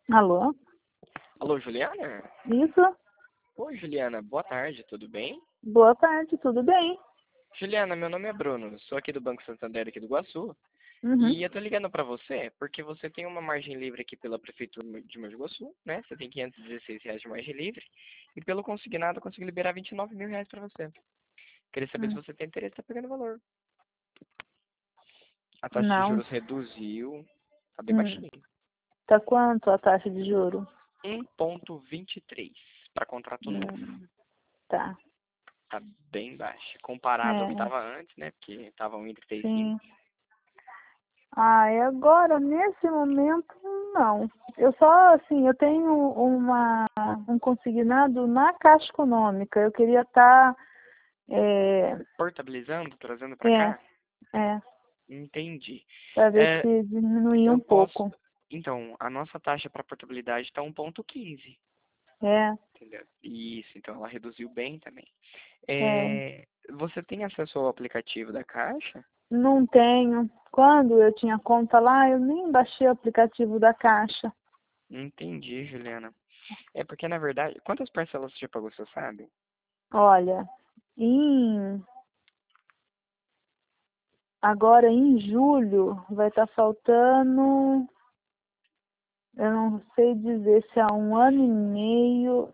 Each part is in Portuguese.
Alô? Alô, Juliana? Isso? Oi, Juliana, boa tarde, tudo bem? Boa tarde, tudo bem? Juliana, meu nome é Bruno, sou aqui do Banco Santander, aqui do Iguaçu, Uhum. e eu tô ligando pra você porque você tem uma margem livre aqui pela Prefeitura de Mogi Guaçu, né? Você tem R$ 516 de margem livre, e pelo consignado eu consigo liberar R$ 29.000 pra você. Queria saber se Hum. você tem interesse em estar pegando valor. A taxa de Não. juros reduziu, tá bem Hum. baixinho. Tá quanto a taxa de juro? 1,23 para contrato novo. Tá. Tá bem baixo, comparado ao que É, estava antes, né? Porque estava 1,35. sim. Ah, e agora, nesse momento, não. Eu só, assim, eu tenho um consignado na Caixa Econômica. Eu queria estar, Portabilizando, trazendo para é, cá? é, Entendi. para ver É, se diminuir eu um posso. pouco. Então, a nossa taxa para portabilidade está 1,15. É, Entendeu? Isso, então ela reduziu bem também. é. Você tem acesso ao aplicativo da Caixa? Não tenho. Quando eu tinha conta lá, eu nem baixei o aplicativo da Caixa. Entendi, Juliana. É porque, na verdade, quantas parcelas você já pagou, você sabe? Olha, agora em julho vai estar faltando, eu não sei dizer se há um ano e meio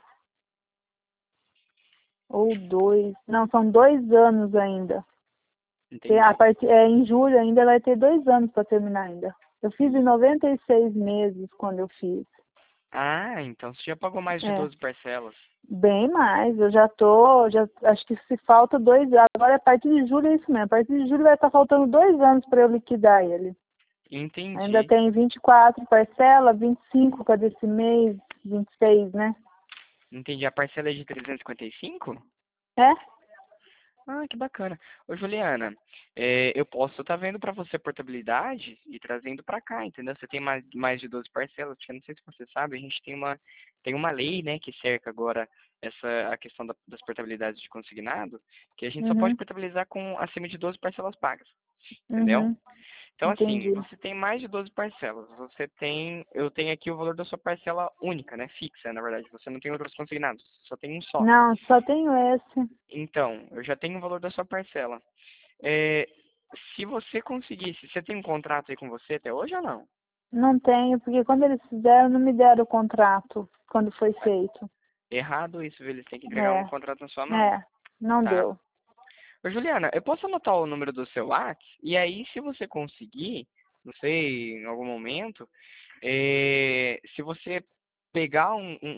ou dois. Não, são 2 anos ainda. Entendi. Em julho ainda vai ter 2 anos para terminar ainda. Eu fiz em 96 meses quando eu fiz. Ah, então você já pagou mais de É, 12 parcelas. bem mais. Eu já acho que se falta 2 anos. Agora a partir de julho é isso mesmo. A partir de julho vai estar faltando 2 anos para eu liquidar ele. Ainda Entendi. tem 24 parcelas, 25 cada esse mês, 26, né? Entendi. A parcela é de 355? É? Ah, que bacana. Ô, Juliana, eu posso estar vendo para você a portabilidade e trazendo para cá, entendeu? Você tem mais de 12 parcelas, porque eu não sei se você sabe, a gente tem uma lei, né, que cerca agora a questão das portabilidades de consignado, que a gente só pode Uhum, portabilizar com acima de 12 parcelas pagas, entendeu? uhum, Então, assim, entendi. você tem mais de 12 parcelas. Eu tenho aqui o valor da sua parcela única, né? Fixa, na verdade. Você não tem outros consignados, só tem um só. Não, só tenho esse. Então, eu já tenho o valor da sua parcela. É, se você conseguisse, você tem um contrato aí com você até hoje ou não? Não tenho, porque quando eles fizeram, não me deram o contrato quando foi feito. Errado isso, viu? Eles têm que entregar um É, contrato na sua mão, é, não tá? deu. Ô, Juliana, eu posso anotar o número do seu WhatsApp? E aí, se você conseguir, não sei, em algum momento, se você pegar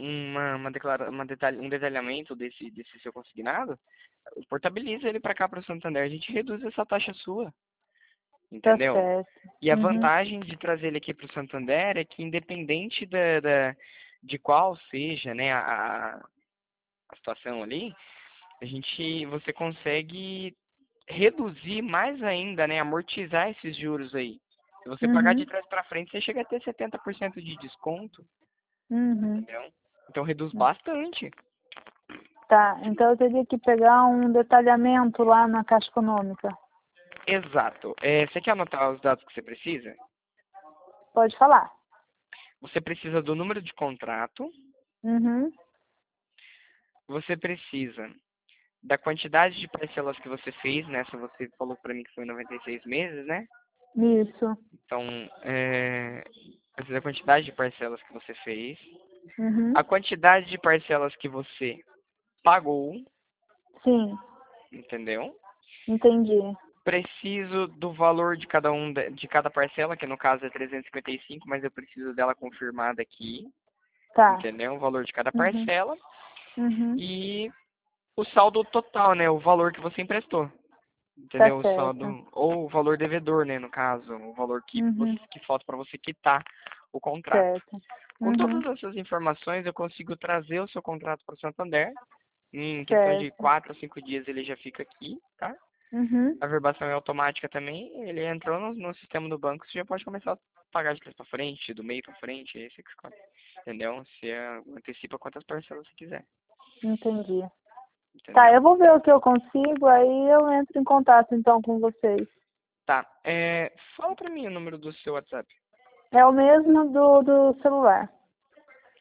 um detalhamento desse seu consignado, portabiliza ele para cá, para o Santander. A gente reduz essa taxa sua, Tá entendeu? certo. E a Uhum, vantagem de trazer ele aqui para o Santander é que, independente de qual seja, né, a situação ali, você consegue reduzir mais ainda, né, amortizar esses juros aí. Se você pagar de uhum, trás para frente, você chega a ter 70% de desconto, uhum. entendeu? Então reduz bastante. Tá, então eu teria que pegar um detalhamento lá na Caixa Econômica. Exato. Você quer anotar os dados que você precisa? Pode falar. Você precisa do número de contrato, Uhum, você precisa da quantidade de parcelas que você fez, nessa você falou para mim que foi 96 meses, né? isso. Então, precisa da quantidade de parcelas que você fez, Uhum, a quantidade de parcelas que você pagou, sim, entendeu? entendi. Preciso do valor de de cada parcela, que no caso é 355, mas eu preciso dela confirmada aqui, Tá. entendeu? O valor de cada Uhum, parcela uhum, e o saldo total, né? O valor que você emprestou, tá entendeu? O certo. saldo ou o valor devedor, né? No caso, o valor Uhum, que falta para você quitar o contrato. certo. Com Uhum, todas essas informações, eu consigo trazer o seu contrato para o Santander. Em questão de certo. 4 a 5 dias ele já fica aqui, tá? Uhum, A verbação é automática também. Ele entrou no sistema do banco, você já pode começar a pagar de trás para frente, do meio para frente, aí você que escolhe. Entendeu? Você antecipa quantas parcelas você quiser. entendi. Tá, Entendeu? eu vou ver o que eu consigo, aí eu entro em contato então com vocês. Tá. Fala pra mim o número do seu WhatsApp. É o mesmo do celular.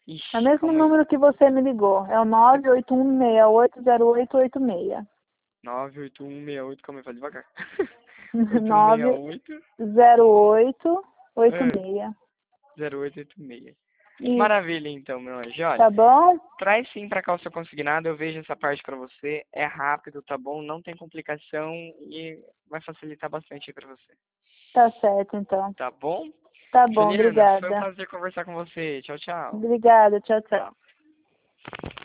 É o Ixi, mesmo calma aí. número que você me ligou. É o 981680886. 98168, calma aí, faz devagar. nove 8168 zero oito oito é, meia 0886. Isso, Maravilha, então, meu anjo. Olha, tá bom? traz sim pra cá o seu consignado, eu vejo essa parte pra você. É rápido, tá bom? Não tem complicação e vai facilitar bastante aí pra você. Tá certo, então. Tá bom? Tá bom, Juliana, foi um obrigada. prazer conversar com você. Tchau, tchau. Obrigada, tchau, tchau. Tchau.